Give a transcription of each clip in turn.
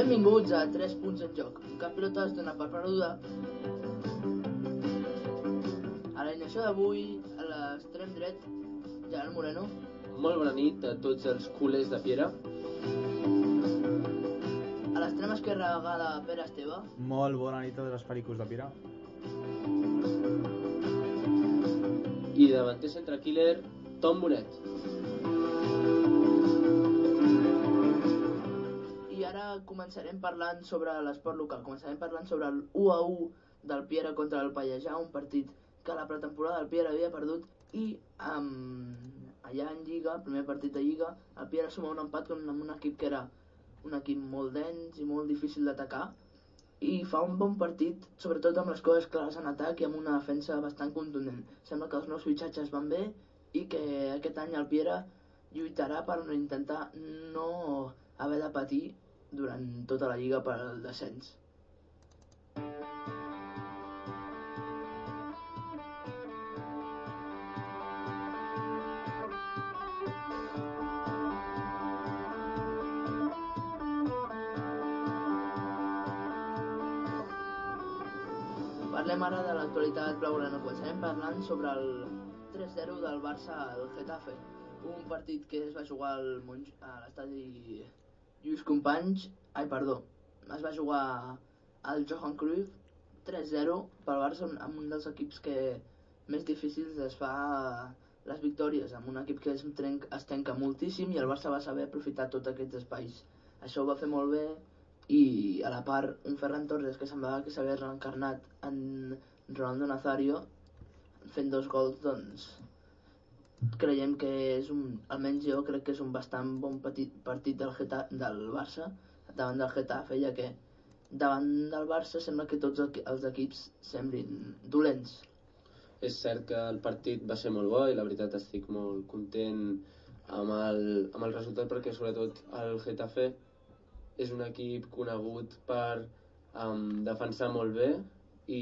Benvinguts a 3 punts en joc. Cap pilota es dona per perduda. A l'alineació d'avui, a l'extrem dret, Gerard Moreno. Molt bona nit a tots els culers de Piera. A l'extrem esquerra, Gala Pere Esteve. Molt bona nit a tots els pericos de Piera. I davanter centre killer, Tom Bonet. I ara començarem parlant sobre l'esport local. Començarem parlant sobre el 1-1 del Piera contra el Pallejà, un partit que a la pretemporada el Piera havia perdut i allà en Lliga, primer partit de Lliga, el Piera suma un empat amb un equip que era un equip molt dens i molt difícil d'atacar i fa un bon partit, sobretot amb les coses clares en atac i amb una defensa bastant contundent. Sembla que els nous fitxatges van bé i que aquest any el Piera lluitarà per intentar no haver de patir durant tota la Lliga per al descens. Parlem ara de l'actualitat blaugrana. Començarem parlant sobre el 3-0 del Barça al Getafe. Un partit que es va jugar a l'estadi Lluís Companys, es va jugar al Johan Cruyff, 3-0 pel Barça, amb un dels equips que més difícils es fa les victòries, amb un equip que es trenca moltíssim i el Barça va saber aprofitar tots aquests espais. Això ho va fer molt bé i a la part un Ferran Torres que semblava que s'havia reencarnat en Ronaldo Nazario fent 2 gols, doncs creiem que és almenys jo crec que és un bastant bon partit del Barça davant del Getafe, ja que davant del Barça sembla que tots els equips semblin dolents. És cert que el partit va ser molt bo i la veritat estic molt content amb el resultat perquè sobretot el Getafe és un equip conegut per defensar molt bé i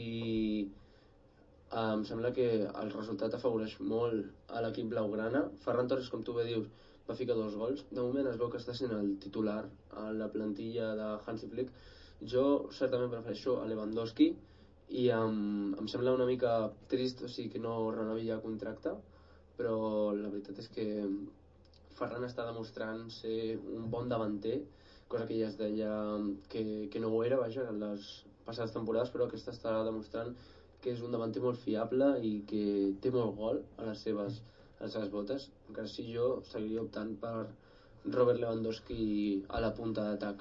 em sembla que el resultat afavoreix molt a l'equip blaugrana. Ferran Torres, com tu bé dius, va ficar 2 gols. De moment es veu que està sent el titular a la plantilla de Hansi Flick. Jo certament prefereixo a Lewandowski i em sembla una mica trist, o sigui, que no renovi ja contracte, però la veritat és que Ferran està demostrant ser un bon davanter, cosa que ja es deia que no ho era, vaja, en les passades temporades, però aquesta està demostrant que és un davanter molt fiable i que té molt gol a les seves botes. Encara si jo seguiria optant per Robert Lewandowski a la punta d'atac.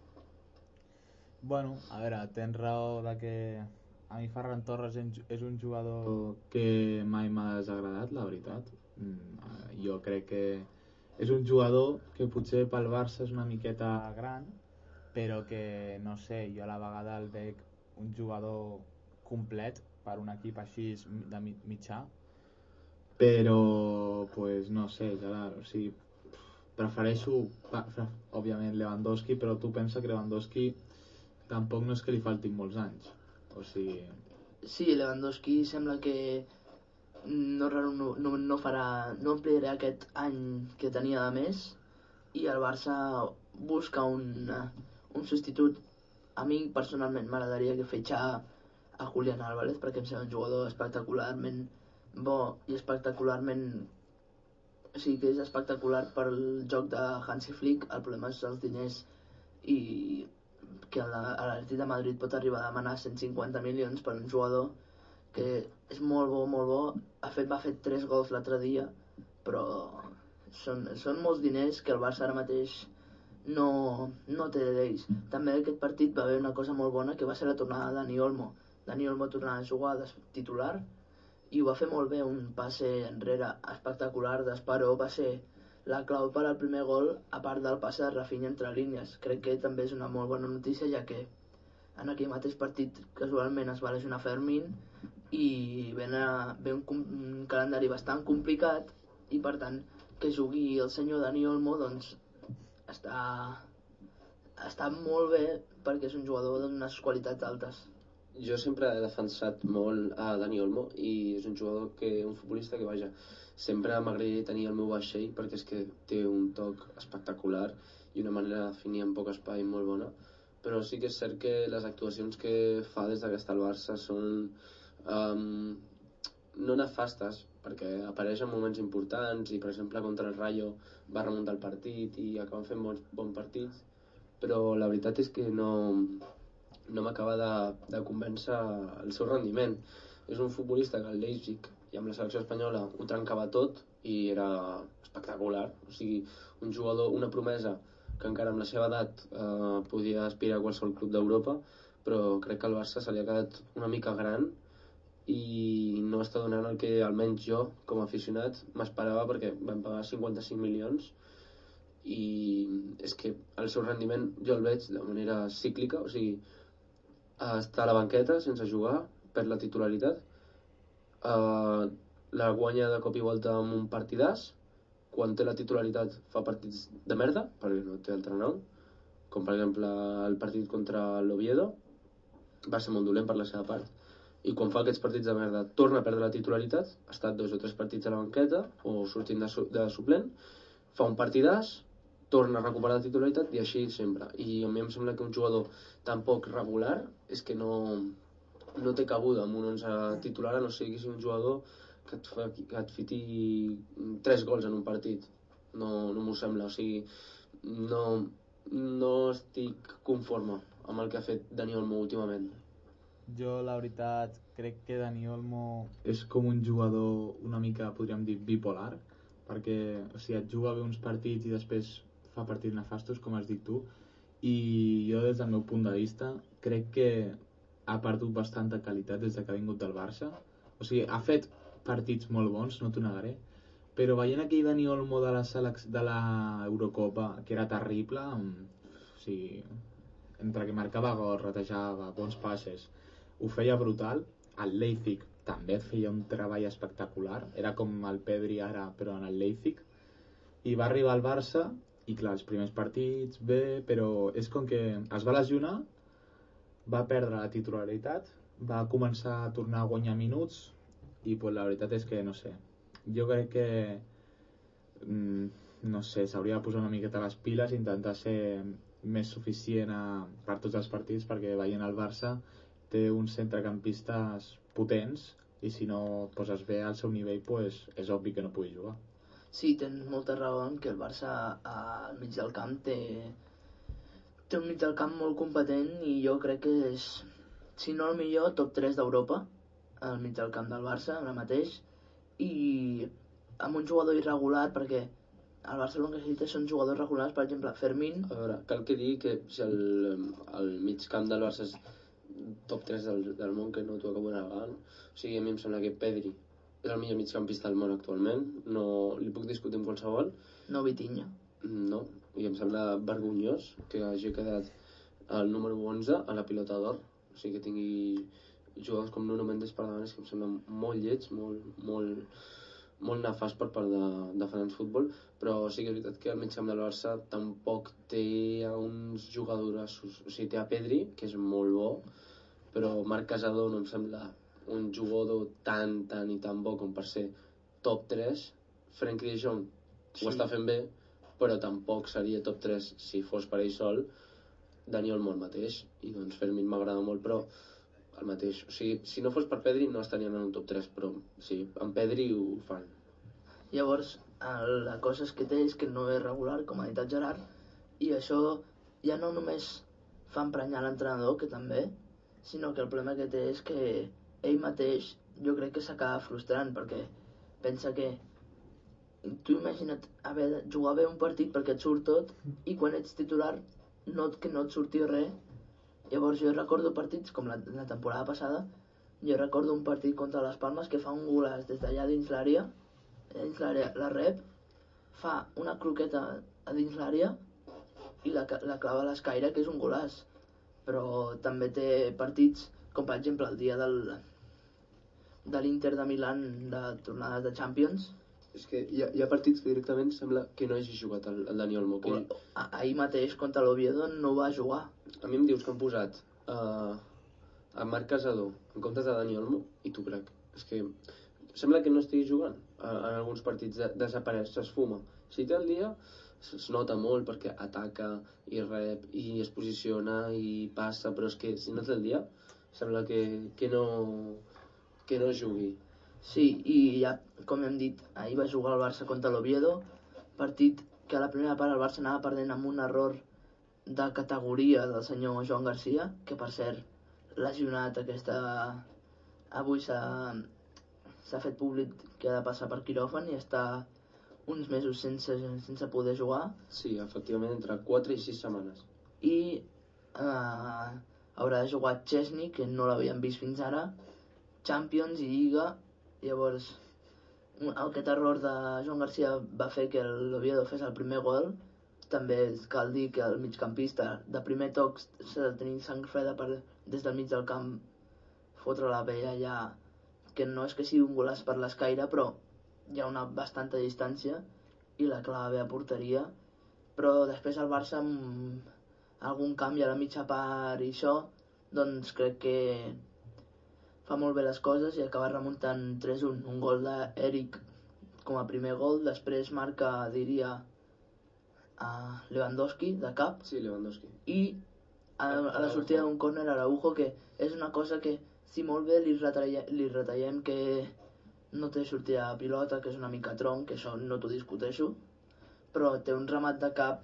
Bueno, a veure, tens raó de que a mi Ferran Torres és un jugador que mai m'ha desagradat, la veritat. Jo crec que és un jugador que potser pel Barça és una miqueta gran, però que, no sé, jo a la vegada el veig un jugador complet per un equip així de mitjà, però, pues, no sé, Gerard, o sigui, prefereixo, òbviament, Lewandowski, però tu pensa que Lewandowski tampoc no és que li faltin molts anys, o sigui... Sí, Lewandowski sembla que no ampliarà aquest any que tenia de més i el Barça busca un substitut. A mi personalment m'agradaria que fitxar a Julián Álvarez perquè em sembla un jugador espectacularment bo i espectacularment, o sigui que és espectacular per el joc de Hansi Flick. El problema és els diners i que l'Atlètic de Madrid pot arribar a demanar 150 milions per un jugador que és molt bo, va fer 3 gols l'altre dia, però són molts diners que el Barça ara mateix no té d'ells. També aquest partit va haver una cosa molt bona que va ser la tornada de Dani Olmo. Dani Olmo tornava a jugar de titular i ho va fer molt bé, un passe enrere espectacular d'Esparó va ser la clau per al primer gol, a part del passe de Rafinha entre línies. Crec que també és una molt bona notícia, ja que en aquell mateix partit casualment es va lesionar Fermín i ve un calendari bastant complicat i per tant que jugui el senyor Dani Olmo doncs està molt bé perquè és un jugador d'unes qualitats altes. Jo sempre he defensat molt a Dani Olmo i és un jugador un futbolista que, vaja, sempre m'agradaria tenir al meu vaixell perquè és que té un toc espectacular i una manera de definir en poc espai molt bona, però sí que és cert que les actuacions que fa des que està al Barça són no nefastes, perquè apareix en moments importants i per exemple contra el Rayo va remuntar el partit i acaben fent bons partits, però la veritat és que no m'acaba de convèncer el seu rendiment. És un futbolista que al Leipzig i amb la selecció espanyola ho trencava tot i era espectacular, o sigui, un jugador, una promesa que encara amb la seva edat podia aspirar a qualsevol club d'Europa, però crec que el Barça se li ha quedat una mica gran i no està donant el que almenys jo com a aficionat m'esperava, perquè vam pagar 55 milions i és que el seu rendiment jo el veig de manera cíclica, o sigui, està a la banqueta sense jugar, perd la titularitat, la guanya de cop i volta amb un partidàs, quan té la titularitat fa partits de merda, perquè no té altre nom, com per exemple el partit contra l'Oviedo, va ser molt dolent per la seva part, i quan fa aquests partits de merda torna a perdre la titularitat, ha estat 2 o 3 partits a la banqueta o sortint de suplent, fa un partidàs, torna a recuperar la titularitat i així sempre. I a mi em sembla que un jugador tan poc regular és que no té cabuda amb un 11 titular, a no ser que sigui un jugador que et fiti 3 gols en un partit. No m'ho sembla, o sigui, no estic conforme amb el que ha fet Dani Olmo últimament. Jo, la veritat, crec que Dani Olmo és com un jugador una mica, podríem dir, bipolar, perquè o sigui, et juga bé uns partits i després fa partits nefastos, com has dit tu, i jo des del meu punt de vista crec que ha perdut bastanta qualitat des que ha vingut del Barça. O sigui, ha fet partits molt bons, no t'ho negaré, però veient aquell Dani Olmo de la Eurocopa, que era terrible, o sigui, entre que marcava gols, ratejava, bons passes, ho feia brutal. El Leipzig també et feia un treball espectacular, era com el Pedri ara però en el Leipzig, i va arribar al Barça i clar, els primers partits bé, però és com que es va lesionar, va perdre la titularitat, va començar a tornar a guanyar minuts i pues, la veritat és que no sé, jo crec que no sé, s'hauria de posar una miqueta les piles i intentar ser més suficient per tots els partits, perquè veient el Barça té uns centrecampistes potents i si no et poses bé al seu nivell pues, és obvi que no pugui jugar. Sí, tens molta raó en que el Barça al mig del camp té un mig del camp molt competent i jo crec que és, si no el millor, top 3 d'Europa al mig del camp del Barça ara mateix, i amb un jugador irregular, perquè el Barça el que necessita són jugadors regulars, per exemple Fermín. A veure, cal que digui que si el mig camp del Barça és top 3 del món, que no t'ho acabo de negar, o sigui, a mi em sembla que Pedri és el millor migcampista del món actualment, no li puc discutir amb qualsevol. No Vitinha. No, i em sembla vergonyós que hagi quedat el número 11 a la pilota d'or, o sigui que tingui jugadors com Nuno Mendes per davant, és que em sembla molt lleig, molt nefast per part de França Futbol, però sí que és veritat que el migcamp del Barça tampoc té uns jugadors, o sigui, té a Pedri, que és molt bo, però Marc Casado no em sembla un jugador tan i tan bo com per ser top 3. Frenkie de Jong ho està fent bé, però tampoc seria top 3 si fos per ell sol. Dani Olmo el mateix, i doncs Fermín m'agrada molt, però el mateix, o sigui, si no fos per Pedri no estarien en un top 3, però sí, amb Pedri ho fan. Llavors, la cosa que té és que no és regular, com ha dit el Gerard, i això ja no només fa emprenyar l'entrenador, que també, sinó que el problema que té és que ell mateix jo crec que s'acaba frustrant, perquè pensa que tu imagina't haver de jugar bé un partit perquè et surt tot i quan ets titular que no et surti res. Llavors jo recordo partits com la temporada passada, jo recordo un partit contra les Palmes que fa un golaç des d'allà dins l'àrea la rep, fa una croqueta a dins l'àrea i la clava a l'escaire, que és un golaç. Però també té partits com per exemple el dia de l'Inter de Milan de tornades de Champions. És que hi ha partits que directament sembla que no hagi jugat el Dani Olmo. Ahir mateix contra l'Oviedo no va jugar. A mi em dius que han posat a Marc Casado en comptes de Dani Olmo i t'ho crec. És que sembla que no estigui jugant en alguns partits, desapareix, s'esfuma. Si té el dia es nota molt perquè ataca i rep i es posiciona i passa, però és que si no té el dia sembla que no jugui. Sí, i ja, com hem dit, ahir va jugar el Barça contra l'Oviedo, partit que a la primera part el Barça anava perdent amb un error de categoria del senyor Joan Garcia, que per cert, lesionat avui s'ha fet públic que ha de passar per quiròfan i està uns mesos sense poder jugar. Sí, efectivament, entre 4 i 6 setmanes. I haurà de jugar Chesney, que no l'havíem vist fins ara, Champions i Lliga. Llavors, aquest error de Joan Garcia va fer que l'Oviedo fes el primer gol. També cal dir que el migcampista de primer toc s'ha de tenir sang freda des del mig del camp fotre la vella allà, que no és que sigui un golaç per l'escaire, però hi ha una bastanta distància i la clava bé a porteria. Però després el Barça amb algun canvi a la mitja part i això, doncs crec que fa molt bé les coses i acaba remuntant 3-1, un gol d'Eric com a primer gol, després marca, diria, a Lewandowski de cap. Sí, Lewandowski. I a la sortida d'un córner a Araujo, que és una cosa que si molt bé li retallem que no té sortida de pilota, que és una mica tronc, que això no t'ho discuteixo, però té un remat de cap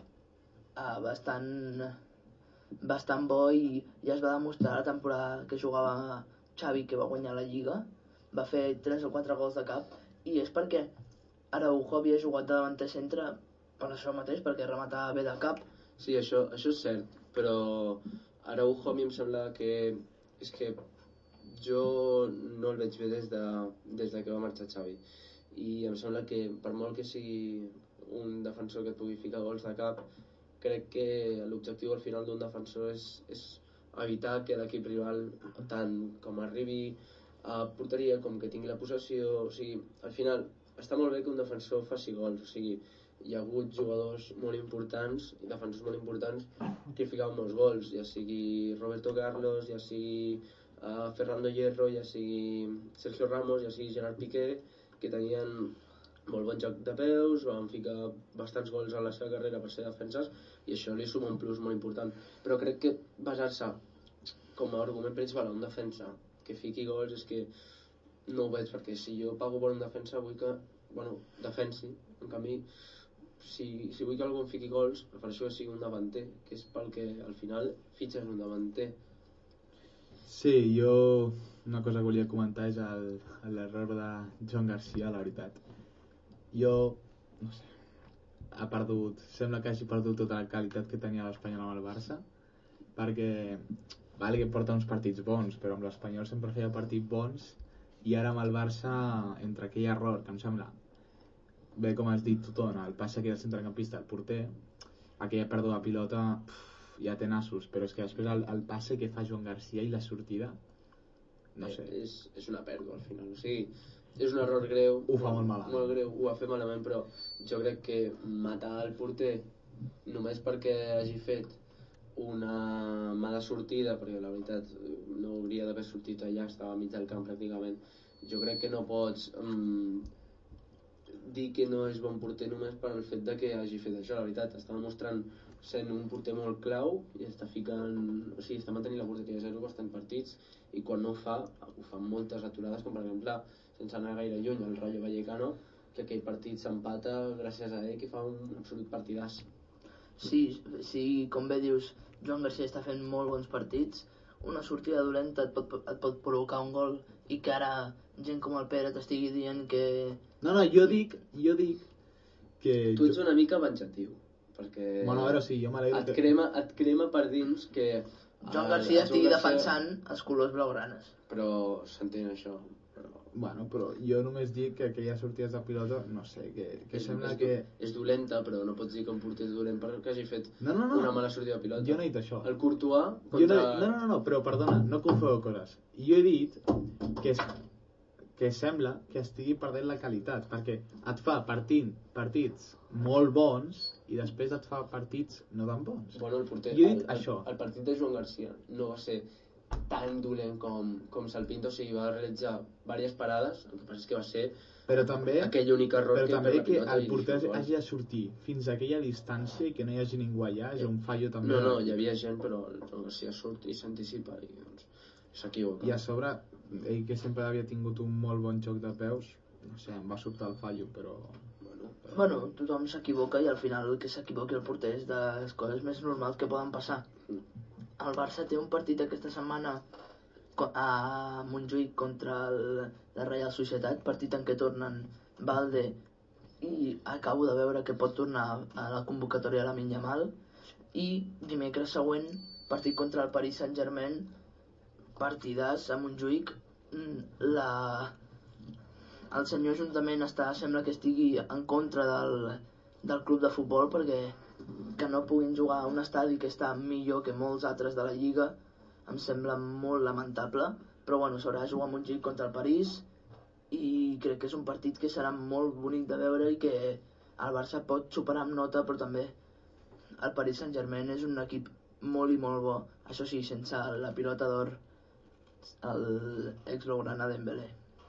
bastant bo i ja es va demostrar la temporada que jugava Xavi, que va guanyar la Lliga, va fer 3 o 4 gols de cap, i és perquè Araujo havia jugat de davanter centre per això mateix, perquè rematava bé de cap. Sí, això és cert, però Araujo a mi em sembla que és que jo no el veig bé des de que va marxar Xavi, i em sembla que per molt que sigui un defensor que et pugui ficar gols de cap, crec que l'objectiu al final d'un defensor és evitar que l'equip rival tant com arribi a porteria com que tingui la possessió. O sigui, al final està molt bé que un defensor faci gols, o sigui, hi ha hagut jugadors molt importants i defensors molt importants que ficaven molts gols, ja sigui Roberto Carlos, ja sigui Fernando Hierro, ja sigui Sergio Ramos, ja sigui Gerard Piqué, que tenien molt bon joc de peus, van ficar bastants gols a la seva carrera per ser defenses i això li suma un plus molt important. Però crec que basar-se com a argument principal a un defensa que fiqui gols és que no ho veig, perquè si jo pago per un defensa vull que, defensi. En canvi, si vull que algú em fiqui gols, prefereixo que sigui un davanter, que és pel que al final fitxes un davanter. Sí, jo una cosa que volia comentar és l'error de Joan Garcia, la veritat. Jo, no sé, sembla que hagi perdut tota la qualitat que tenia l'Espanyol amb el Barça, perquè vale que porta uns partits bons, però amb l'Espanyol sempre feia partits bons, i ara amb el Barça, entre aquell error que em sembla bé, com has dit, Totona, el passe que del centrecampista al porter, aquella pèrdua de pilota, ja té nassos, però és que després el passe que fa Joan Garcia i la sortida, no sé. És una pèrdua al final, o sigui, és un error greu. Ho fa molt malament. Molt greu, ho va fer malament, però jo crec que matar el porter només perquè hagi fet una mala sortida, perquè la veritat no hauria d'haver sortit allà, estava a mig del camp pràcticament, jo crec que no pots dir que no és bon porter només per el fet de que hagi fet això. La veritat, està demostrant sent un porter molt clau i està mantenint la porteria a 0 bastants partits, i quan no ho fa moltes aturades, com per exemple, sense anar gaire lluny, el Rayo Vallecano, que aquell partit s'empata gràcies a ell, que fa un absolut partidàs. Sí, com bé dius, Joan Garcia està fent molt bons partits, una sortida dolenta et pot provocar un gol, i que ara gent com el Pere t'estigui dient que... No, jo dic que... Tu ets una mica venjatiu, perquè... Bueno, a veure, sí, jo m'alegro et crema per dins que... Joan Garcia estigui defensant els colors blaugranes. Però s'entén això. Però jo només dic que aquelles sortides de pilota, no sé, que sembla que... És dolenta, però no pots dir que un porter és dolent perquè hagi fet una mala sortida de pilota. Jo no he dit això. El Courtois contra... No, però perdona, no confeu coses. Jo he dit que sembla que estigui perdent la qualitat, perquè et fa partits molt bons i després et fa partits no tan bons. Bueno, el porter, jo he dit això. El partit de Joan Garcia no va ser tan dolent com se'l pinta, o sigui, va realitzar diverses parades, el que passa és que va ser però també, aquell únic error però que també per la que pilota el i porter gol. hagi de sortir fins a aquella distància i que no hi hagi ningú allà és un fallo també. No, hi havia gent, però el Garcia surt i s'anticipa i doncs s'equivoca. I a sobre, ell que sempre havia tingut un molt bon joc de peus, no sé, em va sobtar el fallo, però... Bueno, tothom s'equivoca i al final el que s'equivoqui el porter és de les coses més normals que poden passar. El Barça té un partit aquesta setmana a Montjuïc contra la Reial Societat, partit en què tornen Balde i acabo de veure que pot tornar a la convocatòria de Lamine Yamal, i dimecres següent partit contra el Paris Saint-Germain, partidàs a Montjuïc. El senyor Ajuntament sembla que estigui en contra del club de futbol perquè que no puguin jugar a un estadi que està millor que molts altres de la Lliga em sembla molt lamentable, però bueno, s'haurà de jugar a Montjuïc contra el París i crec que és un partit que serà molt bonic de veure i que el Barça pot superar amb nota, però també el Paris Saint-Germain és un equip molt i molt bo, això sí, sense la pilota d'or, l'ex-blaugrana Dembélé.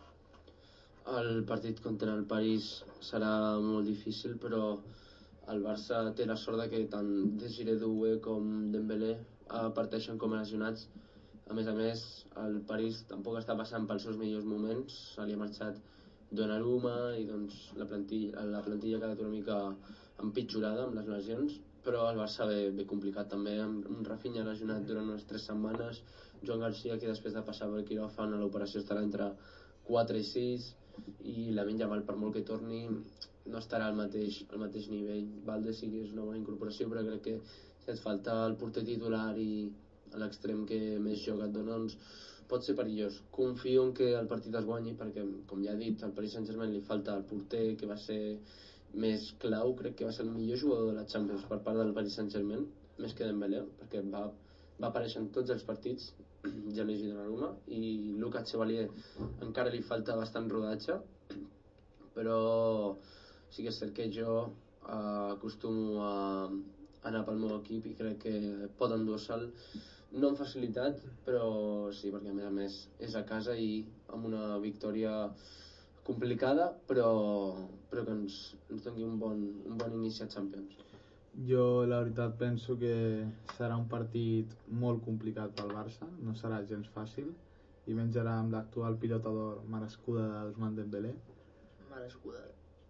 El partit contra el París serà molt difícil, però el Barça té la sort de que tant Desiré Doué com Dembélé parteixen com a lesionats. A més, el París tampoc està passant pels seus millors moments, se li ha marxat Donnarumma i doncs la plantilla ha quedat una mica empitjorada amb les lesions, però el Barça ve complicat també, amb Rafinha lesionat durant unes 3 setmanes, Joan Garcia, que després de passar per quiròfan a l'operació estarà entre 4 i 6, i Lamine Yamal, per molt que torni, no estarà al mateix nivell. Balde sí que és una bona incorporació, però crec que si et falta el porter titular i l'extrem que més joc et dona, doncs pot ser perillós. Confio en que el partit es guanyi perquè, com ja he dit, al Paris Saint-Germain li falta el porter, que va ser més clau, crec que va ser el millor jugador de la Champions per part del Paris Saint-Germain, més que Dembélé, perquè va aparèixer en tots els partits, Giannis i Donnarumma, i Luka Chevalier encara li falta bastant rodatge, però sí que és cert que jo acostumo a anar pel meu equip i crec que pot endur-se'l, no amb facilitat, però sí, perquè a més és a casa i amb una victòria complicada, però que ens doni un bon inici a Champions. Jo la veritat penso que serà un partit molt complicat pel Barça, no serà gens fàcil, i menys ara amb l'actual pilota d'or merescuda d'Ousmane Dembélé. Merescuda?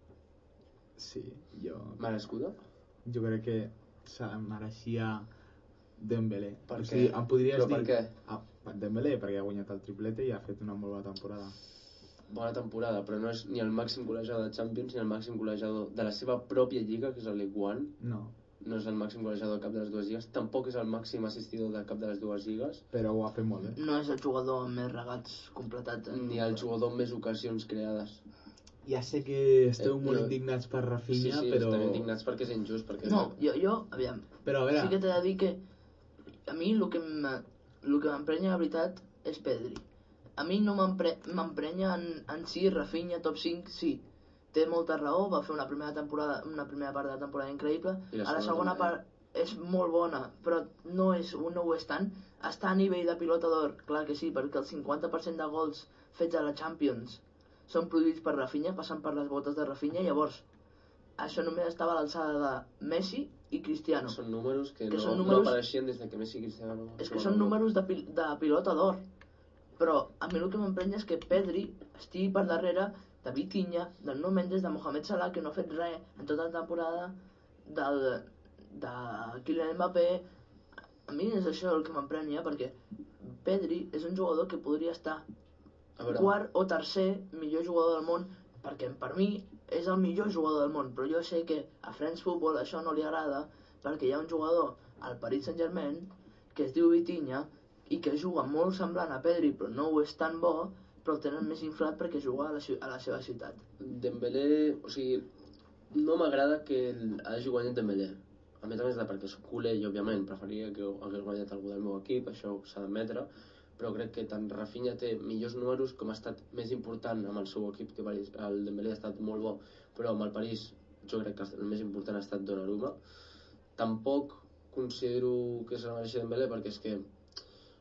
Sí, Merescuda? Jo crec que se mereixia Dembélé. Per què? O sigui, em podries dir... Per què? Dembélé, perquè ha guanyat el triplete i ha fet una molt bona temporada. Bona temporada, però no és ni el màxim golejador de Champions ni el màxim golejador de la seva pròpia lliga, que és el Ligue 1. No és el màxim golejador de cap de les dues lligues, tampoc és el màxim assistidor de cap de les dues lligues. Però ho ha fet molt bé. No és el jugador amb més regats completats. Ni el jugador amb més ocasions creades. Ja sé que esteu molt indignats per Rafinha, sí, però... estem indignats perquè és injust. Perquè no, jo, aviam, però a veure... sí que t'he de dir que a mi el que m'emprenya la veritat és Pedri. A mi no m'emprenya en si Rafinha top 5, sí, té molta raó, va fer una primera part de la temporada increïble, a la segona part és molt bona, però no ho és tant, està a nivell de pilota d'or, clar que sí, perquè el 50% de gols fets a la Champions són produïts per Rafinha, passen per les botes de Rafinha, llavors això només estava a l'alçada de Messi i Cristiano. Són números que no apareixien des de que Messi i Cristiano... És que són números de pilota d'or. Però a mi el que m'emprenya és que Pedri estigui per darrere de Vitinha, del Nuno Mendes, de Mohamed Salah, que no ha fet res en tota la temporada, de Kylian Mbappé. A mi és això el que m'emprenya, perquè Pedri és un jugador que podria estar quart o tercer millor jugador del món, perquè per mi és el millor jugador del món, però jo sé que a France Football això no li agrada, perquè hi ha un jugador al Paris Saint-Germain que es diu Vitinha, i que juga molt semblant a Pedri, però no ho és tan bo, però el tenen més inflat perquè juga a la seva ciutat. Dembélé, o sigui, no m'agrada que hagi guanyat Dembélé. A més perquè soc culer i, òbviament, preferiria que hagués guanyat algú del meu equip, això s'ha d'admetre, però crec que tant Rafinha té millors números com ha estat més important amb el seu equip, que el Dembélé ha estat molt bo, però amb el París jo crec que el més important ha estat Donnarumma. Tampoc considero que se la mereixi Dembélé, perquè és que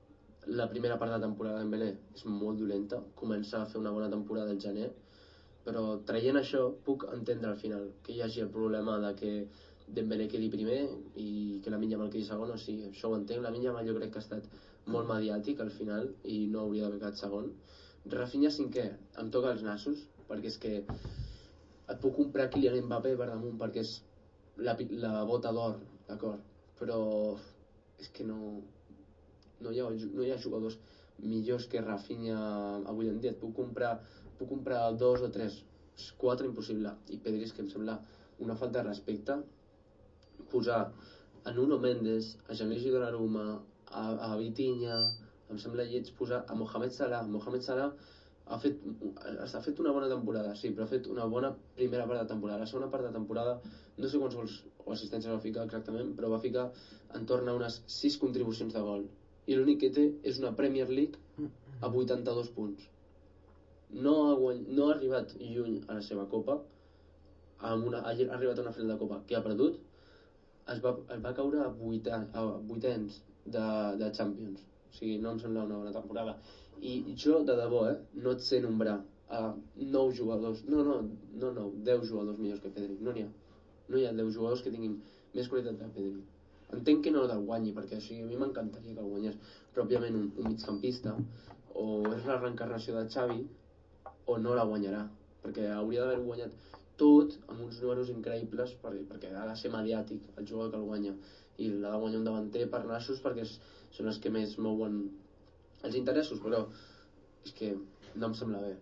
la primera part de la temporada de Dembélé és molt dolenta, comença a fer una bona temporada al gener, però traient això puc entendre al final que hi hagi el problema de que Dembélé quedi primer i que Lamine Yamal quedi segon, o sigui, això ho entenc. Lamine Yamal jo crec que ha estat molt mediàtic al final i no hauria d'haver quedat segon. Rafinha cinquè, em toca els nassos, perquè és que et puc comprar Kylian Mbappé per damunt perquè és la bota d'or, d'acord, però és que no hi ha jugadors millors que Rafinha avui en dia. Et puc comprar 2 o 3, 4 impossible. I Pedri és que em sembla una falta de respecte posar a Nuno Mendes, a Gianluigi Donnarumma, a Vitinha, em sembla lleig posar a Mohamed Salah. Mohamed Salah ha fet una bona temporada, sí, però ha fet una bona primera part de temporada. La segona part de temporada, no sé quants gols o assistències va ficar exactament, però va ficar en torn a unes 6 contribucions de gol. I l'únic que té és una Premier League a 82 punts. No ha arribat lluny a la seva Copa, ha arribat a una final de Copa que ha perdut, es va caure a vuitens de Champions. O sigui, no em sembla una bona temporada. I jo, de debò, no et sé nombrar a 9 jugadors, no, 10 jugadors millors que Pedri. No n'hi ha. No hi ha 10 jugadors que tinguin més qualitat que Pedri. Entenc que no el guanyi, perquè o sigui, a mi m'encantaria que el guanyés, però òbviament un migcampista o és la reencarnació de Xavi o no la guanyarà, perquè hauria d'haver guanyat tot amb uns números increïbles perquè ha de ser mediàtic el jugador que el guanya, i l'ha de guanyar un davanter per nassos perquè són els que més mouen els interessos, però és que no em sembla bé.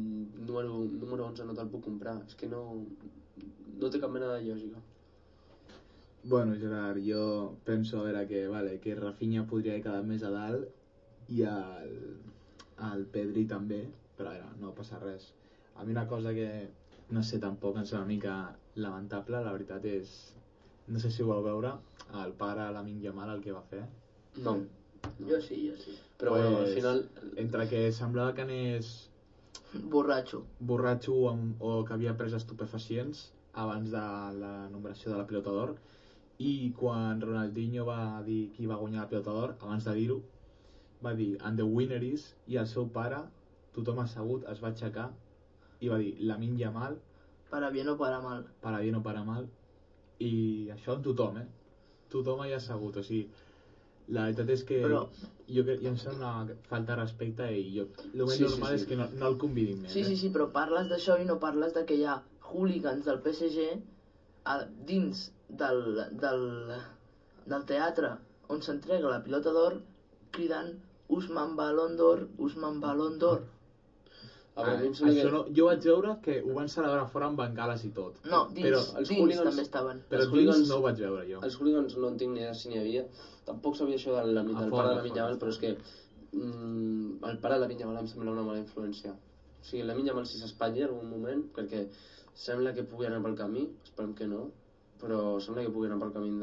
Número 11 no te'l puc comprar, és que no té cap mena de lògica. Bueno, Gerard, jo penso a veure que Rafinha podria haver quedat més a dalt i el Pedri també, però a veure, no passa res. A mi una cosa que no sé, tampoc em sembla una mica lamentable, la veritat és, no sé si ho vau veure, el pare Lamine Yamal el que va fer. No. Jo sí. Però pues, bueno, al final entre que semblava que anés borratxo o que havia pres estupefacients abans de la numeració de la Pilota d'Or, i quan Ronaldinho va dir qui va guanyar la Pilota d'Or, abans de dir-ho va dir and the winner is, i el seu pare, tothom assegut, es va aixecar i va dir Lamine Yamal, para bien o para mal, i això en tothom, tothom hi ha assegut, o sigui, la veritat és que però jo em sembla una falta de respecte i el més normal és que no el convidin més. Sí, però parles d'això i no parles de que hi ha hooligans del PSG dins del teatre on s'entrega la Pilota d'Or cridant Ousmane Ballon d'Or. Jo vaig veure que ho van celebrar fora amb bengales i tot. No, dins també estaven. Però dins no ho vaig veure jo. Els hooligans no entenc ni idea si n'hi havia. Tampoc sabia això del pare de Lamine Yamal, però és que el pare de Lamine Yamal em sembla una mala influència. O sigui, Lamine Yamal si s'espatlla en algun moment, perquè sembla que pugui anar pel camí, esperem que no, però sembla que pugui anar pel camí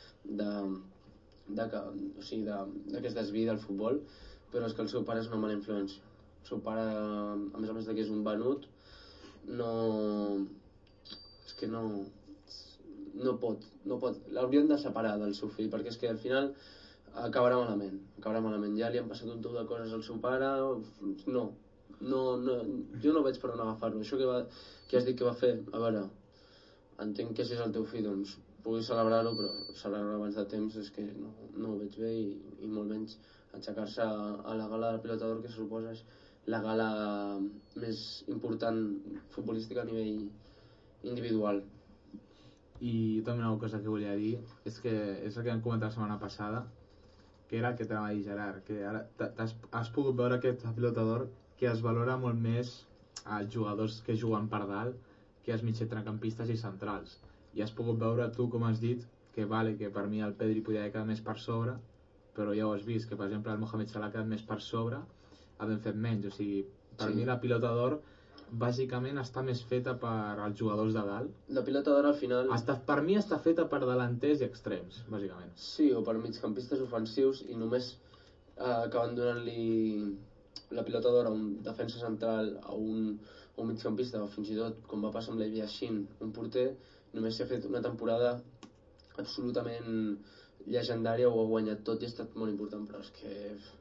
o sigui, que es desviï del futbol, però és que el seu pare és una mala influència. El seu pare, a més de que és un venut, és que no pot, l'haurien de separar del seu fill, perquè és que al final acabarà malament. Ja li han passat un tou de coses al seu pare. Jo no veig per on agafar-lo. Això que has dit que va fer, a veure, entenc que si és el teu fill, doncs puguis celebrar-ho, però celebrar abans de temps és que no ho veig bé, i molt menys aixecar-se a la gala de la Pilota d'Or, que se suposa és la gala més important futbolística a nivell individual. I també una cosa que volia dir és que és el que vam comentar la setmana passada, que era el que t'anava a dir, Gerard, que ara has pogut veure aquesta Pilota d'Or que es valora molt més als jugadors que juguen per dalt que als mitjacampistes i centrals, i has pogut veure tu, com has dit, que per mi el Pedri podia haver quedat més per sobre, però ja ho has vist, que per exemple el Mohamed Salah ha quedat més per sobre havent fet menys. O sigui, per mi la Pilota d'Or bàsicament està més feta per als jugadors de dalt. La Pilota d'Or al final per mi està feta per delanters i extrems, bàsicament. Sí, o per migcampistes ofensius, i només acaben donant-li la Pilota d'Or a un defensa central, a un migcampista, o fins i tot, com va passar amb l'Elia Shin, un porter. Només s'ha fet una temporada absolutament llegendària, ho ha guanyat tot i ha estat molt important, però és que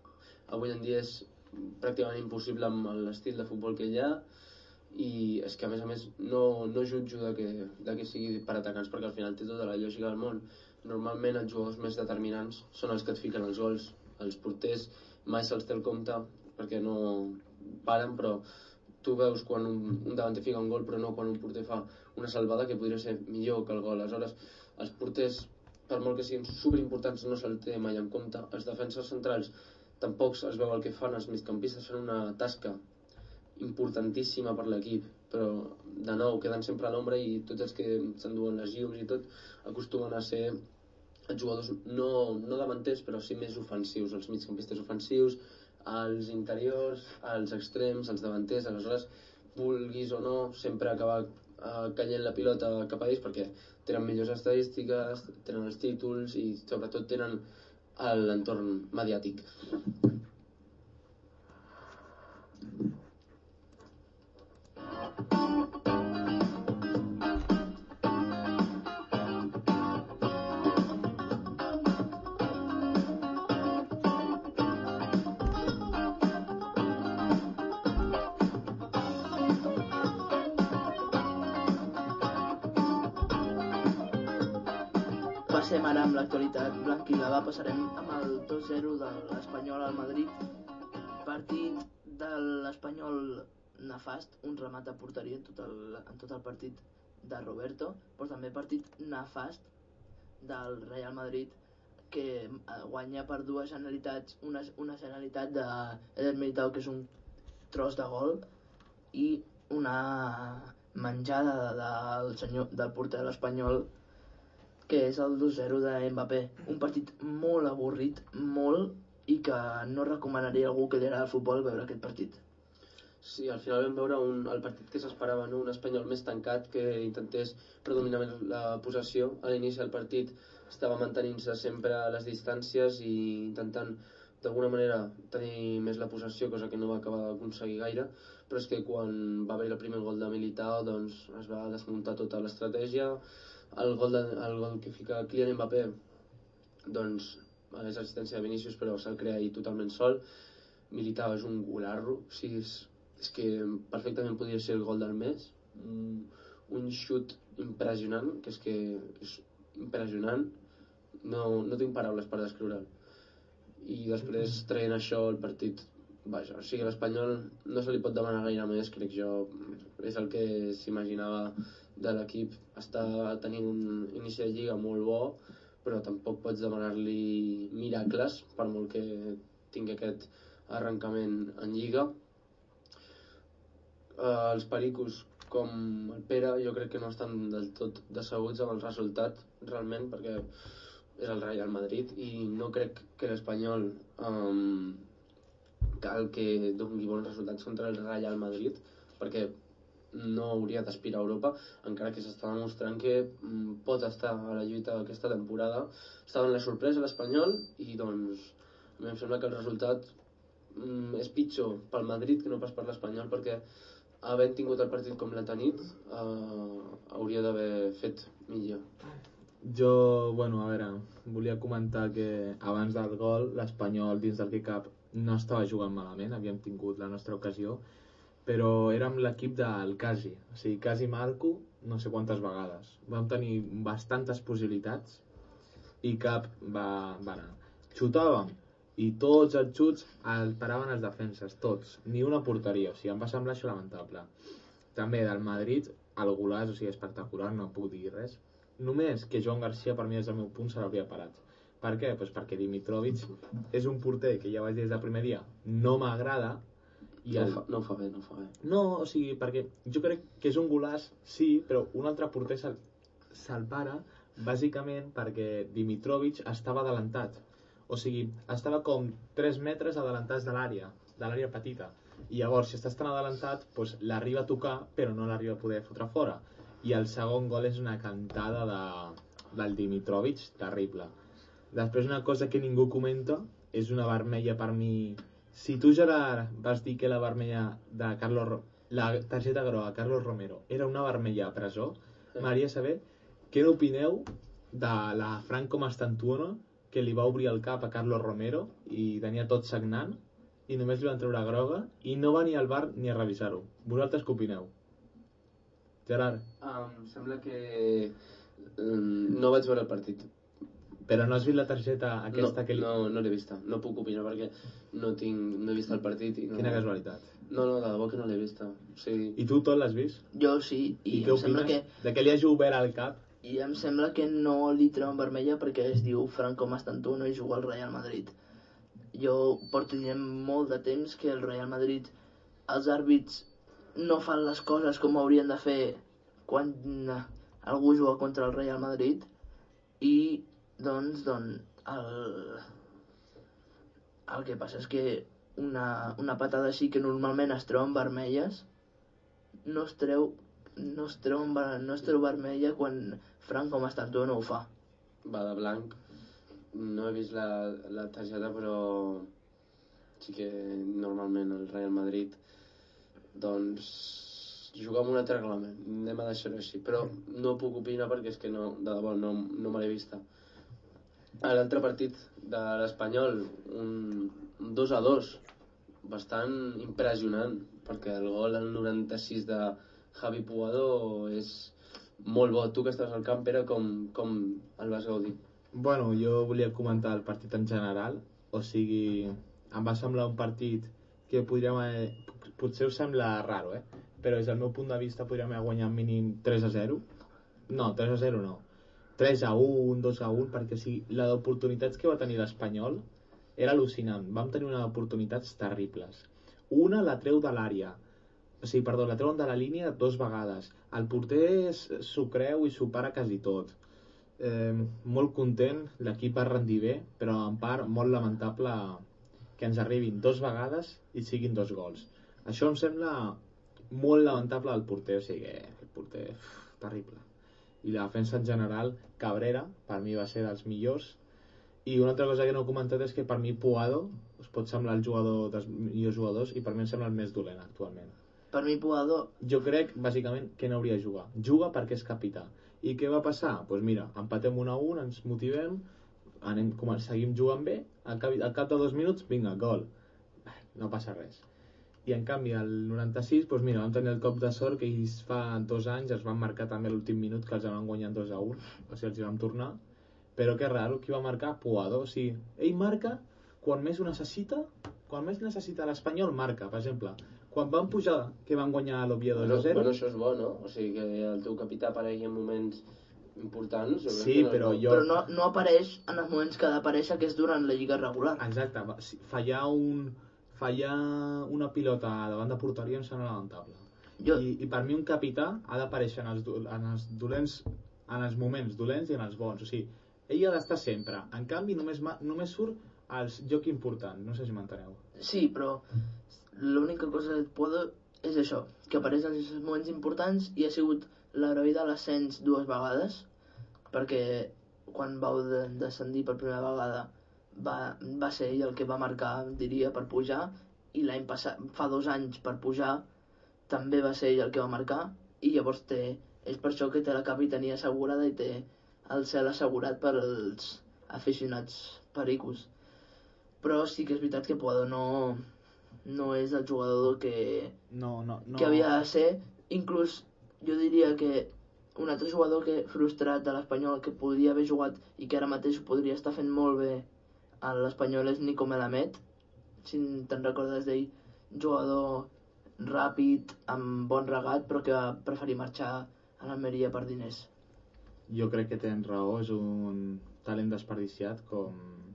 avui en dia és pràcticament impossible amb l'estil de futbol que hi ha, i és que a més no jutjo de que sigui per atacants, perquè al final té tota la lògica del món. Normalment els jugadors més determinants són els que et fiquen els gols. Els porters mai se'ls té el compte perquè no paren, però tu veus quan un davanter fica un gol, però no quan un porter fa una salvada que podria ser millor que el gol. Aleshores, els porters, per molt que siguin superimportants, no se'l té mai en compte. Els defensors centrals tampoc es veu el que fan. Els migcampistes fan una tasca importantíssima per l'equip, però de nou queden sempre a l'ombra, i tots els que s'enduen les llums i tot acostumen a ser els jugadors no davanters, però sí més ofensius, els migcampistes ofensius, els interiors, els extrems, els davanters. Aleshores, vulguis o no, sempre acaba caient la pilota cap a ells perquè tenen millors estadístiques, tenen els títols i sobretot tenen l'entorn mediàtic. Passem ara amb l'actualitat blanquilada. Passarem amb el 2-0 de l'Espanyol al Madrid. Partit de l'Espanyol nefast, un remat a porteria en tot el partit de Roberto, però també partit nefast del Real Madrid, que guanya per dues generalitats, una generalitat d'Eder Militao, que és un tros de gol, i una menjada del porter de l'Espanyol, que és el 2-0 de Mbappé. Un partit molt avorrit, i que no recomanaria a algú que li agrada el futbol veure aquest partit. Sí, al final vam veure el partit que s'esperava, no? Un Espanyol més tancat, que intentés predominar més la possessió. A l'inici del partit estava mantenint-se sempre a les distàncies i intentant d'alguna manera tenir més la possessió, cosa que no va acabar d'aconseguir gaire, però és que quan va haver el primer gol de Militao, doncs es va desmuntar tota l'estratègia. El gol que fica Kylian Mbappé, doncs és assistència de Vinícius, però se'l crea ahir totalment sol. Militao és un golarro, o sigui, és que perfectament podria ser el gol del mes. Un xut impressionant, que és impressionant, no tinc paraules per descriure'l. I després traient això el partit, vaja, o sigui, l'Espanyol no se li pot demanar gaire més, crec jo. És el que s'imaginava de l'equip. Està tenint un inici de lliga molt bo, però tampoc pots demanar-li miracles, per molt que tingui aquest arrencament en lliga. Els pericos, com el Pere, jo crec que no estan del tot decebuts amb el resultat, realment, perquè és el Real Madrid, i no crec que l'Espanyol cal que doni bons resultats contra el Real Madrid, perquè no hauria d'aspirar a Europa, encara que s'està demostrant que pot estar a la lluita aquesta temporada. Estava en la sorpresa l'Espanyol, i doncs a mi em sembla que el resultat és pitjor pel Madrid que no pas per l'Espanyol, perquè havent tingut el partit com l'ha tenit, hauria d'haver fet millor. Jo, a veure, volia comentar que abans del gol l'Espanyol dins del K-Cup no estava jugant malament, havíem tingut la nostra ocasió, però érem l'equip del Casi, o sigui, Casi Marco no sé quantes vegades. Vam tenir bastantes possibilitats i cap va anar. Xutàvem i tots els xuts els paraven els defenses, tots, ni una porteria, o sigui, em va semblar això lamentable. També del Madrid, el golaç, o sigui, espectacular, no puc dir res. Només que Joan Garcia, per mi, des del meu punt, se l'hauria parat. Per què? Pues perquè Dimitrovic és un porter que ja vaig dir des del primer dia, no m'agrada. No ho fa bé. No, o sigui, perquè jo crec que és un golaç, sí, però un altre porter se'l para, bàsicament perquè Dimitrovic estava adelantat. O sigui, estava com 3 metres adelantats de l'àrea petita. I llavors, si estàs tan adelantat, doncs l'arriba a tocar, però no l'arriba a poder fotre fora. I el segon gol és una cantada del Dimitrovic terrible. Després, una cosa que ningú comenta és una vermella per mi. Si tu, Gerard, vas dir que la vermella de la targeta groga a Carlos Romero era una vermella a presó, m'agradaria saber què n'opineu de la Franco Mastantuono, que li va obrir el cap a Carlos Romero i tenia tot sagnant, i només li van treure groga i no va ni al bar ni a revisar-ho. Vosaltres què opineu? Gerard? Em sembla que no vaig veure el partit. Però no has vist la targeta aquesta que li... No l'he vista, no puc opinar perquè no he vist el partit i no... Quina casualitat. No, de debò que no l'he vista. O sigui... I tu tot l'has vist? Jo sí, I què opines? De què li hagi obert al cap? I em sembla que no li treuen vermella perquè es diu Franco Mastantuono i juga al Real Madrid. Jo porto dient molt de temps que el Real Madrid, els àrbits no fan les coses com haurien de fer quan algú juga contra el Real Madrid i doncs el que passa és que una patada així que normalment es treuen vermelles no es treu vermella quan Franco Mastantuono ho fa. Va de blanc. No he vist la targeta, però sí que normalment el Real Madrid doncs juga amb un altre reglament. Anem a deixar-ho així. Però no puc opinar perquè és que no, de debò, no me l'he vista. A l'altre partit de l'Espanyol, un 2-2, bastant impressionant, perquè el gol al 96 de Javi Puado és molt bo. Tu que estàs al camp, Pere, com el vas gaudir? Bueno, jo volia comentar el partit en general, o sigui, em va semblar un partit que potser us sembla raro, però des del meu punt de vista podríem haver guanyat mínim 3-0. No, 3-0 no. 3-1, 2-1, perquè sí, la d'oportunitats que va tenir l'Espanyol era al·lucinant. Vam tenir unes oportunitats terribles. Una la treu de l'àrea, la treuen de la línia 2 vegades. El porter s'ho creu i s'ho para quasi tot. Molt content, l'equip va rendir bé, però en part molt lamentable que ens arribin 2 vegades i siguin 2 gols. Això em sembla molt lamentable del porter, o sigui, el porter terrible. I la defensa en general, Cabrera, per mi va ser dels millors. I una altra cosa que no he comentat és que per mi Puado us pot semblar el jugador dels millors jugadors i per mi em sembla el més dolent actualment. Per mi Puado... Jo crec, bàsicament, que no hauria de jugar. Juga perquè és capità. I què va passar? Doncs mira, empatem 1-1, ens motivem, seguim jugant bé, al cap de 2 minuts, vinga, gol. No passa res. I en canvi, al 96, doncs mira, vam tenir el cop de sort que ells fa 2 anys es van marcar també a l'últim minut, que els van guanyar 2-1, o sigui, els hi vam tornar. Però que raro, qui va marcar? Puado. O sigui, ell marca quan més ho necessita, quan més necessita l'Espanyol marca, per exemple. Quan van pujar, que van guanyar l'Oviedo 2-0... Bueno, això és bo, no? O sigui, que el teu capità aparegui en moments importants... Sí, però jo... Però no apareix en els moments que ha d'aparèixer, que és durant la lliga regular. Exacte. Fallar una pilota davant de porteria em sembla lamentable. I per mi un capità ha d'aparèixer en els moments dolents i en els bons. O sigui, ell ha d'estar sempre. En canvi, només surt als jocs importants. No sé si m'enteneu. Sí, però l'única cosa que puedo és això, que apareix en els moments importants i ha sigut l'heroi de l'ascens 2 vegades, perquè quan vau descendir per primera vegada va ser ell el que va marcar, diria, per pujar, i l'any passat, fa 2 anys per pujar, també va ser ell el que va marcar, i llavors és per això que té la capitania assegurada i té el cel assegurat per als aficionats pericos. Però sí que és veritat que Puado no és el jugador que havia de ser. Inclús jo diria que un altre jugador frustrat de l'Espanyol que podria haver jugat i que ara mateix ho podria estar fent molt bé a l'Espanyol és Nico Melamed, si te'n recordes d'ell, jugador ràpid, amb bon regat, però que va preferir marxar a l'Almeria per diners. Jo crec que tens raó, és un talent desperdiciat com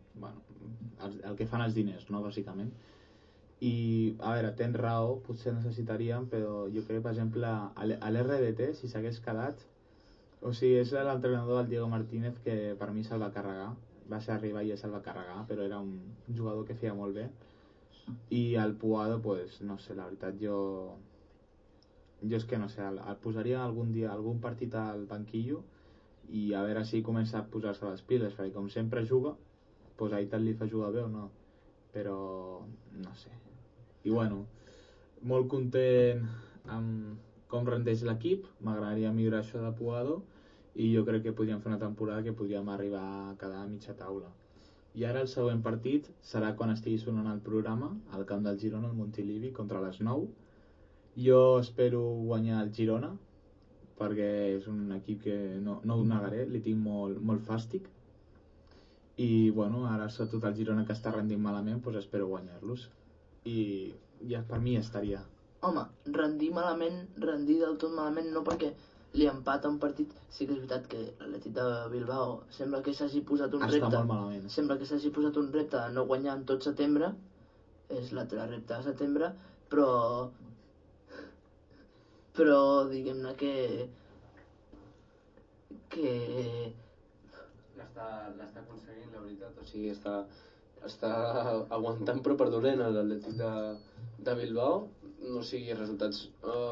el que fan els diners, no, bàsicament. I, a veure, tens raó, potser necessitaríem, però jo crec, per exemple, a l'RDT, si s'hagués quedat, o sigui, és l'entrenador del Diego Martínez que per mi se'l va carregar, va ser arribar i se'l va carregar, però era un jugador que feia molt bé. I el Puado, pues, no sé, la veritat, jo és que no sé, el posaria algun dia, algun partit al banquillo i a veure si comença a posar-se les piles, perquè com sempre juga, pues ahí tant li fa jugar bé o no, però no sé. I bueno, molt content amb com rendeix l'equip, m'agradaria millorar això de Puado i jo crec que podríem fer una temporada que podríem arribar a quedar a mitja taula. I ara el següent partit serà quan estigui sonant el programa al camp del Girona, al Montilivi, contra les 9. Jo espero guanyar el Girona, perquè és un equip que no ho negaré, li tinc molt fàstic. I bueno, ara sobretot el Girona, que està rendint malament, doncs espero guanyar-los. I ja per mi ja estaria. Home, rendir del tot malament no, perquè li empata un partit. Sí que és veritat que l'Atlètic de Bilbao sembla que s'hagi posat un repte. Està molt malament. Sembla que s'hagi posat un repte de no guanyar en tot setembre. És l'altre repte de setembre, però diguem-ne que l'està aconseguint, la veritat. O sigui, està aguantant però per dolent l'Atlètic de Bilbao. O sigui, resultats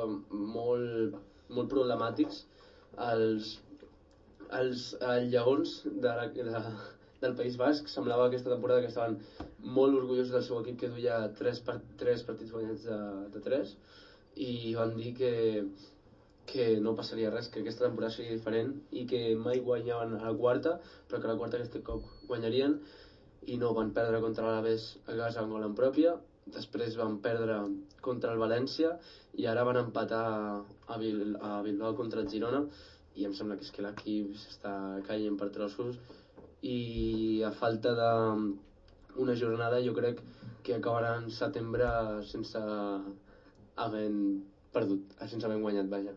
molt problemàtics. Els lleons del País Basc semblava aquesta temporada que estaven molt orgullosos del seu equip, que duia 3 partits guanyats de 3, i van dir que no passaria res, que aquesta temporada seria diferent i que mai guanyaven a la quarta, però que a la quarta aquest cop guanyarien. I no, van perdre contra l'Alavés a casa en gol en pròpia, després van perdre contra el València i ara van empatar a Bilbao contra el Girona, i em sembla que és que l'equip s'està caient per trossos, i a falta d'una jornada jo crec que acabaran setembre sense haver guanyat, vaja.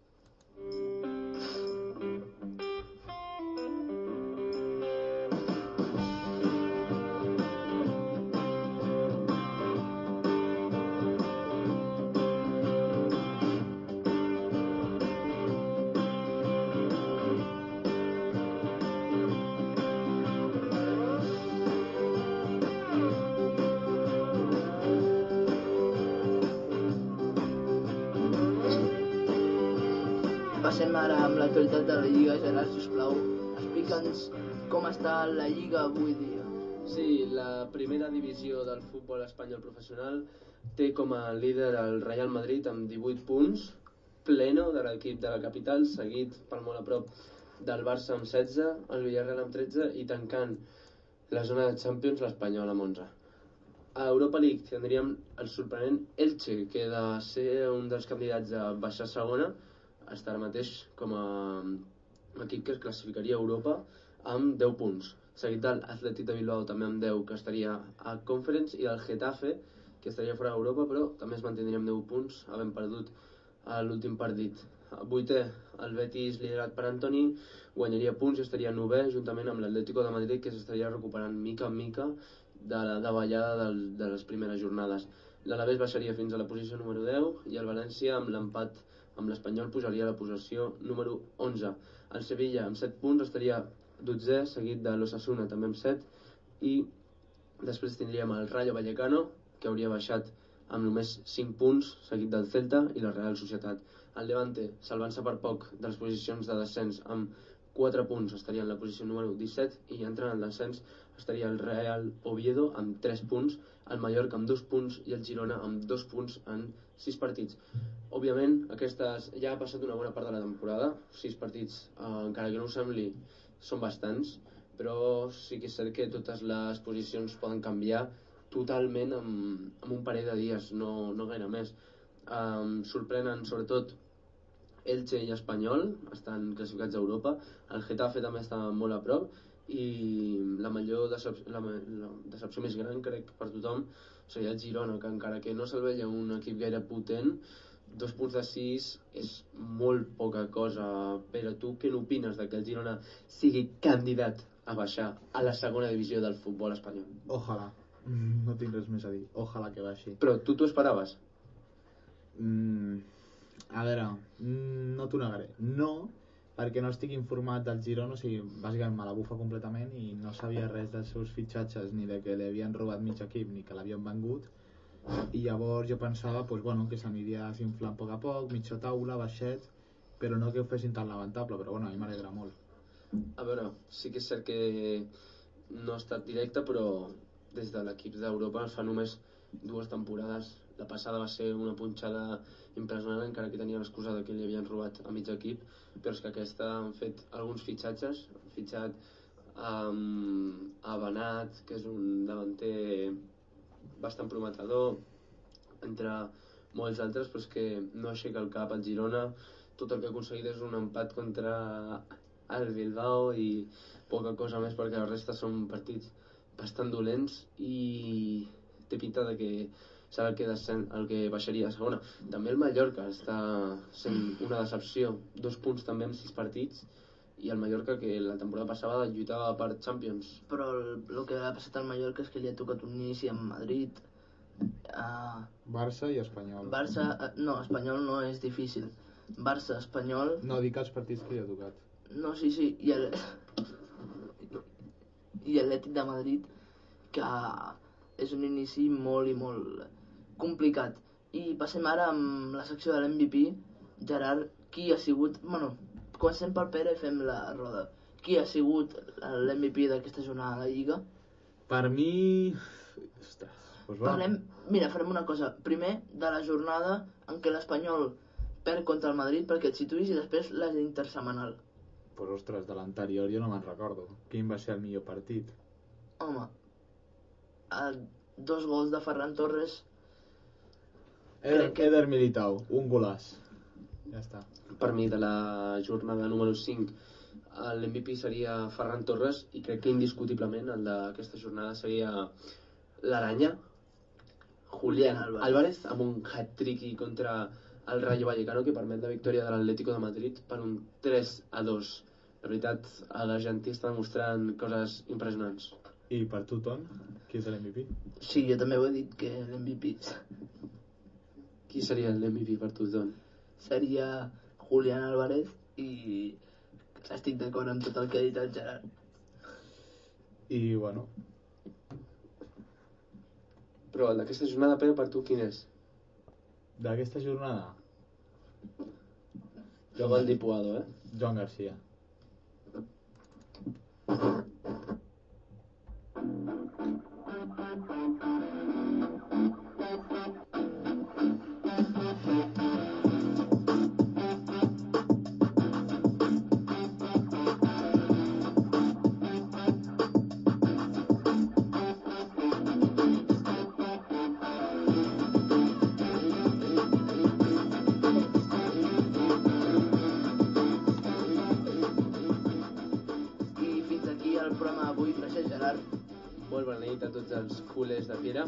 Passem ara amb l'actualitat de la Lliga. Gerard, sisplau, explica'ns com està la Lliga avui dia. Sí, la primera divisió del futbol espanyol professional té com a líder el Real Madrid amb 18 punts, pleno de l'equip de la capital, seguit per molt a prop del Barça amb 16, el Villarreal amb 13 i tancant la zona de Champions l'Espanyol amb 11. A Europa League tindríem el sorprenent Elche, que de ser un dels candidats a baixar segona està ara mateix com a equip que es classificaria a Europa amb 10 punts, seguit de l'Atlètic de Bilbao també amb 10, que estaria a Conference, i del Getafe, que estaria fora d'Europa però també es mantindria amb 10 punts, havent perdut a l'últim partit. Vuitè, el Betis, liderat per Antoni, guanyaria punts i estaria 9è, juntament amb l'Atlético de Madrid, que s'estaria recuperant mica en mica de la davallada de les primeres jornades. L'Alavés baixaria fins a la posició número 10 i el València, amb l'empat amb l'Espanyol, pujaria a la posició número 11. El Sevilla, amb 7 punts, estaria 12è, seguit de l'Osasuna, també amb 7, i després tindríem el Rayo Vallecano, que hauria baixat amb només 5 punts, seguit del Celta i la Real Societat. El Levante, salvant-se per poc de les posicions de descens, amb 4 punts, estaria en la posició número 17, i entrant al descens estaria el Real Oviedo amb 3 punts, el Mallorca amb 2 punts i el Girona amb 2 punts en 6 partits. Òbviament, ja ha passat una bona part de la temporada, 6 partits, encara que no ho sembli, són bastants, però sí que és cert que totes les posicions poden canviar totalment en un parell de dies, no gaire més. Sorprenen sobretot Elche i Espanyol, estan classificats a Europa, el Getafe també està molt a prop, i la decepció més gran, crec, per tothom seria el Girona, que encara que no se'l veia un equip gaire potent, 2 punts de 6 és molt poca cosa. Però tu què n'opines de que el Girona sigui candidat a baixar a la segona divisió del futbol espanyol? Ojalà, no tinc res més a dir, ojalà que baixi. Però tu t'ho esperaves? A veure, no t'ho negaré, no, perquè no estic informat del Girona, o sigui, bàsicament me la bufa completament i no sabia res dels seus fitxatges, ni de que li havien robat mig equip, ni que l'havien vengut, i llavors jo pensava pues, bueno, que s'aniria s'inflant a poc, mitja taula, baixet, però no que ho fessin tan lamentable, però bueno, a mi m'alegra molt. A veure, sí que és cert que no ha estat directe, però des de l'equip d'Europa fa només 2 temporades. La passada va ser una punxada impressionant, encara que tenia l'excusa que li havien robat a mig equip, però és que aquesta han fet alguns fitxatges, han fitxat a Benat, que és un davanter bastant prometedor, entre molts altres, però és que no aixeca el cap al Girona. Tot el que ha aconseguit és un empat contra el Bilbao i poca cosa més, perquè la resta són partits bastant dolents i té pinta de que serà el que baixaria a segona. També el Mallorca està sent una decepció, 2 punts també en 6 partits, i el Mallorca, que la temporada passada lluitava per Champions. Però el que ha passat al Mallorca és que li ha tocat un inici amb Madrid, Barça i Espanyol. No, Espanyol no és difícil. Barça, Espanyol... No, dic els partits que li ha tocat. No, sí, i Atlètic de Madrid, que és un inici molt i molt complicat. I passem ara amb la secció de l'MVP. Gerard, qui ha sigut... Bueno, comencem pel Pere i fem la roda. Qui ha sigut l'MVP d'aquesta jornada de la Lliga? Per mi... Ostres, doncs va. Mira, farem una cosa. Primer, de la jornada en què l'Espanyol perd contra el Madrid, perquè et situïs, i després la intersemanal. Pues ostres, de l'anterior jo no me'n recordo. Quin va ser el millor partit? Home, 2 gols de Ferran Torres. Eder Militao, un golaç. Ja està. Per mi, de la jornada número 5, l'MVP seria Ferran Torres, i crec que indiscutiblement el d'aquesta jornada seria l'Aranya, Julián Álvarez, amb un hat-trick contra el Rayo Vallecano, que permet la victòria de l'Atlético de Madrid per un 3-2. La veritat, l'Argentí està demostrant coses impressionants. I per tu, Ton, qui és l'MVP? Sí, jo també ho he dit, que l'MVP Qui seria l'MVP per tu, Ton? seria Julián Álvarez, i estic d'acord amb tot el que ha dit el Gerard. I, bueno... Però el d'aquesta jornada, Pere, per tu quin és? D'aquesta jornada? Jo vol dir Puado, Joan Garcia. A tots els culers de Pere.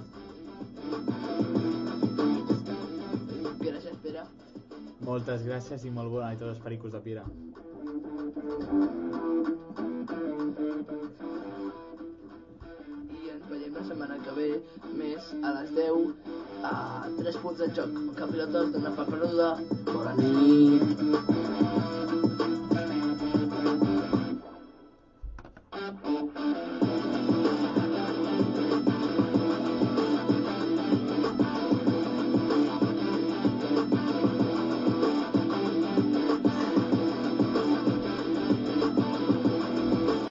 Gràcies, Pere. Moltes gràcies i molt bona nit a tots els pericos de Pere. I ens veiem la setmana que ve, més a les 10, a 3 punts en joc. Capilotes, dona per perduda. Bona nit.